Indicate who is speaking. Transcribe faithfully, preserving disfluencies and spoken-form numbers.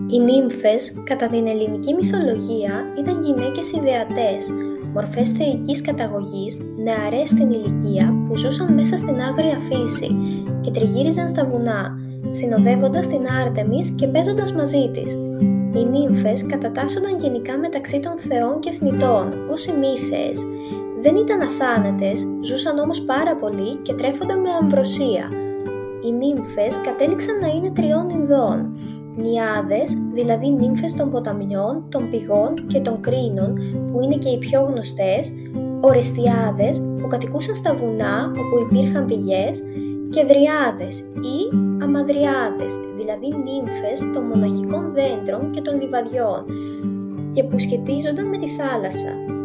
Speaker 1: Οι νύμφες, κατά την ελληνική μυθολογία, ήταν γυναίκες ιδεατές, μορφές θεϊκής καταγωγής, νεαρές στην ηλικία που ζούσαν μέσα στην άγρια φύση και τριγύριζαν στα βουνά, συνοδεύοντας την Άρτεμις και παίζοντας μαζί της. Οι νύμφες κατατάσσονταν γενικά μεταξύ των θεών και θνητών, ως οι μύθες. Δεν ήταν αθάνατες, ζούσαν όμως πάρα πολύ και τρέφονταν με αμβροσία. Οι νύμφες κατέληξαν να είναι τριών ειδών. Νιάδες, δηλαδή νύμφες των ποταμιών, των πηγών και των κρίνων, που είναι και οι πιο γνωστές, ορεστιάδες, που κατοικούσαν στα βουνά όπου υπήρχαν πηγές, και δριάδες ή αμαδριάδες, δηλαδή νύμφες των μοναχικών δέντρων και των λιβαδιών, και που σχετίζονταν με τη θάλασσα.